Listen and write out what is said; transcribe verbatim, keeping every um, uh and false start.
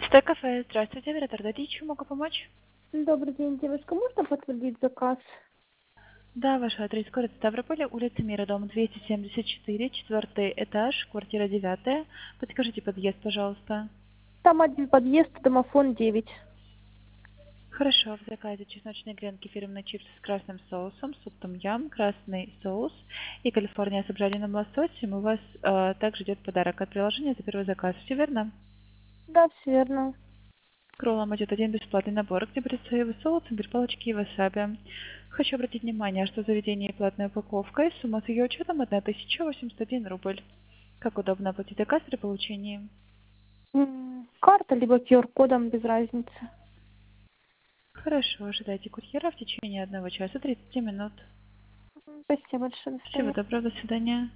Стой кафе. Здравствуйте, оператор Дати, чем могу помочь? Добрый день, девушка. Можно подтвердить заказ? Да, ваш адрес город Ставрополь, улица Мира, дом двести семьдесят четыре, четвертый этаж, квартира девятая. Подскажите подъезд, пожалуйста. Там один подъезд, домофон девять. Хорошо, в заказе чесночные гренки, фирменные чипсы с красным соусом, суп том-ям, красный соус и Калифорния с обжаренным лососем. У вас э, также идет подарок от приложения за первый заказ. Все верно? Да, все верно. К роллам идет один бесплатный набор, где будет соевый соус, имбирь, палочки и васаби. Хочу обратить внимание, что заведение платная упаковка и сумма с ее учетом одна тысяча восемьдесят один рубль. Как удобно оплатить заказ при получении? М, Карта либо Q R-кодом, без разницы. Хорошо, ожидайте курьера в течение одного часа тридцати минут. М, Спасибо большое, до Всего свидания. доброго, до свидания.